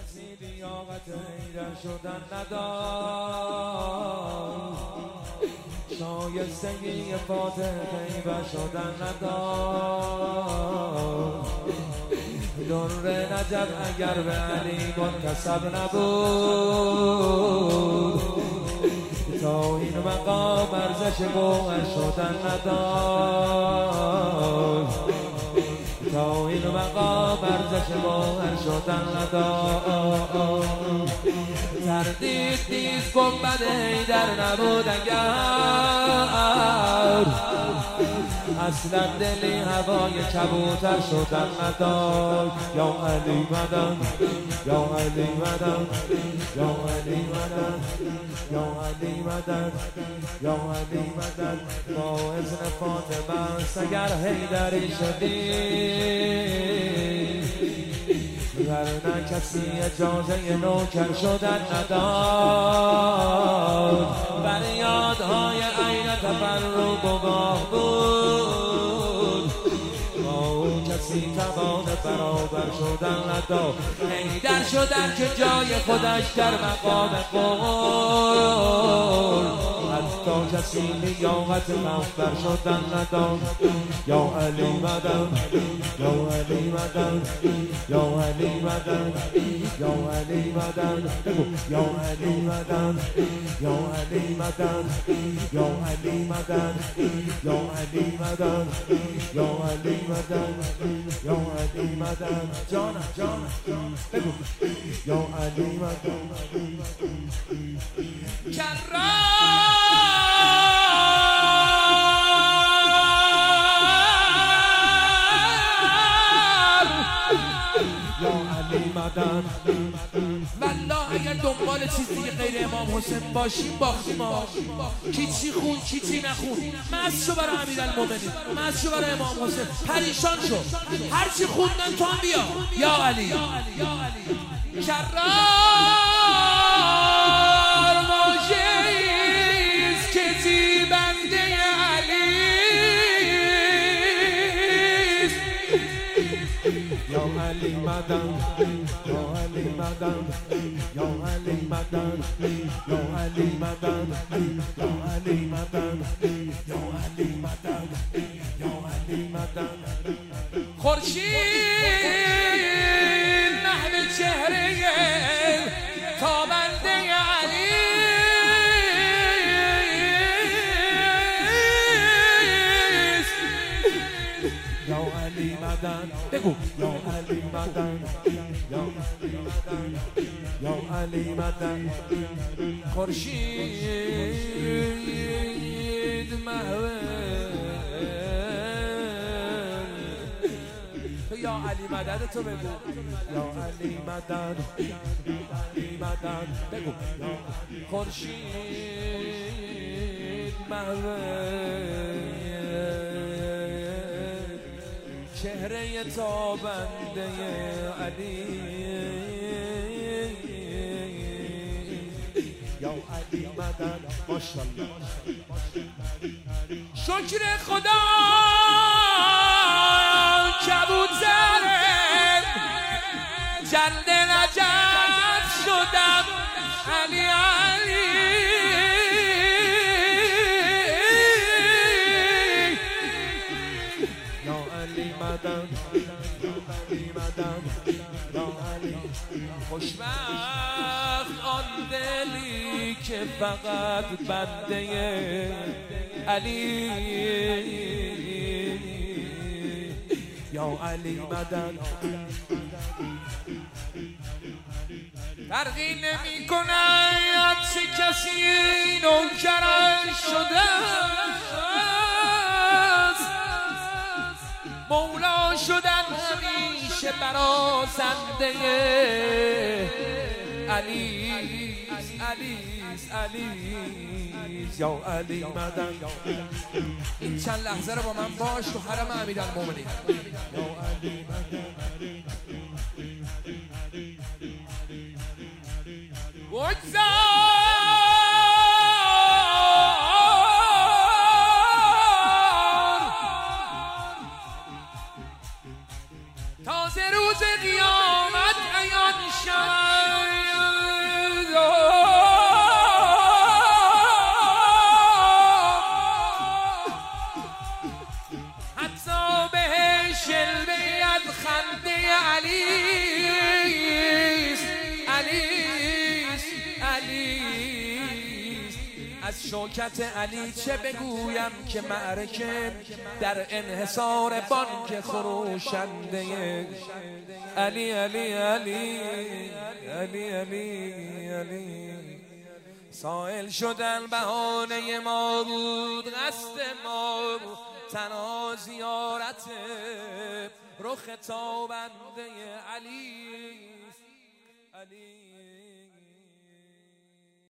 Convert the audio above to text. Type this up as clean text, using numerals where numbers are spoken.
کسی لیاقت حیدر شدن نداشت، شایستگی فاتح غیبت شدن نداشت. در نجف اگر به علی منتسب نبود، تا این مقام ارزش گوهر شدن نداشت، تا این مقام ارزش گوهر شدن نداشت. تردید نیست گنبد حیدر نبود اگر اصلا دلی هوای کبوتر شدن نداشت. یا علی مدن، یا علی مدن، یا علی مدن، یا علی مدن، یا علی مدن. با اذن فاطمه است اگر حیدری شدی، ورنه کسی اجازه نوکر شدن نداشت. فریادهای عین تفرق گواه بود، با او کسی توان برابر شدن نداشت. حیدر شدن که جای خودش در مقام قول، حتی کسی لیاقت مغفر شدن نداشت. یا علی مدن، یا علی مدن، یا علی مدن، یا علی مدن، یا علی مدن، یا علی مدن، یا علی مدن، یا علی مدن، یا علی مدن، یا علی مدن. جانم جانم بگو یا علی مدن. والله اگر دنبال چیزی غیر امام حسین باشیم باختیم. کی چی خون کی چی نخون، مست شو برای امیرالمومنین، مست شو برای امام حسین، پریشان شو هر چی خوندن تو هم بیا. یا علی کرار موجیز که تی بنده علی. یا علی مدن، یا علی مدن، یا علی مدن، یا علی مدن، یا علی مدن، یا علی مدن، یا علی مدن. خورشید محو چهره تابنده علی، یا علی مدن بگو یا علی مدن، یا علی مدن، یا علی مدن. خورشید محو یا علی مدد تو بگو، یا علی مدد، علی مدد بگو. خورشید محو چهره تابنده علی، یا علی مدد. ماشاءالله شکر خدا کبوتر جلد نجف شدم علی علی. یا علی مدن، یا علی مدن، یا علی. خوشبخت آن دلی که فقط بنده علی. یا علی مدن. فرقی نمی کند چه کسی نوکرش شده است، مولا شدن همیشه برازنده علی. علیز علیز یا علی مدن. این چند لحظه رو با من باش تو حرم امیرالمومنین. یا علی مدن. تازه روز قیامت عیان شود شوکت علی چه بگویم که معرکه در انحصار بانک خروشنده علی علی علی علی علی علی. سائل شدن بهانه ما بود، قصد ما تنها زیارت رخ تابنده علی علی.